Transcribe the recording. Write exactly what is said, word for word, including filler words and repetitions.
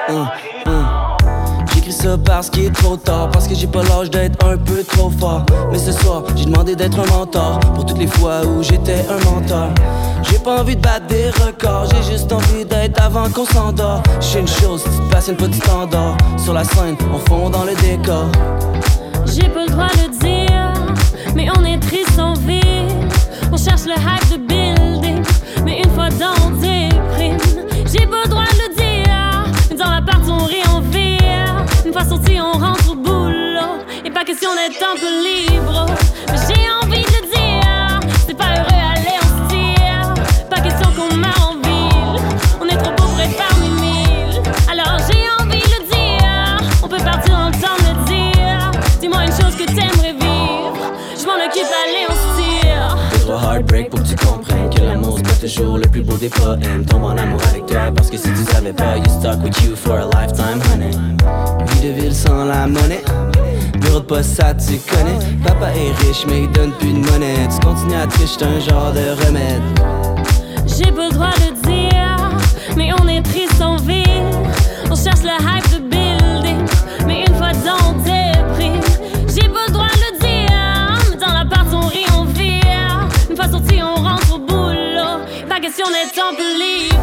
hum, hum. J'écris ça parce qu'il est trop tard, parce que j'ai pas l'âge d'être un peu trop fort. Mais ce soir, j'ai demandé d'être un mentor pour toutes les fois où j'étais un menteur. J'ai pas envie de battre des records, j'ai juste envie d'être avant qu'on s'endort. J'sais une chose, si tu te passes une petite t'endors. Sur la scène, on fond dans le décor. J'ai pas le droit de le dire, mais on est triste en ville. On cherche le hype de building, mais une fois dans on déprime. J'ai pas le droit de le dire, mais dans l'appart on rit, on vire. Une fois sorti on rentre au boulot, et pas question d'être un peu libre. Mais j'ai envie de le dire, c'est pas heureux, allez on se tire. Pas question qu'on meurt en ville, on est trop pauvres et parmi mille. Alors j'ai envie de le dire, on peut partir dans le temps de le dire. Dis-moi une chose que t'aimerais vivre, je m'en occupe, allez on se tire. C'est trop heartbreak pour que tu comprennes que l'amour c'est pas toujours le plus beau des poèmes. Tombe en amour avec toi parce que si tu savais pas, you stuck with you for a lifetime, honey. Vie de ville sans la monnaie, bureau de poste ça tu connais. Papa est riche mais il donne plus de monnaie. Tu continues à tricher, c'est un genre de remède. J'ai pas le droit de le dire, mais on est triste en ville. On cherche le hype de building, mais une fois dans on déprime. J'ai pas le droit de le dire, mais dans l'appart on rit, on vire. Une fois sorti on rentre au boulot, pas question d'être un peu libre.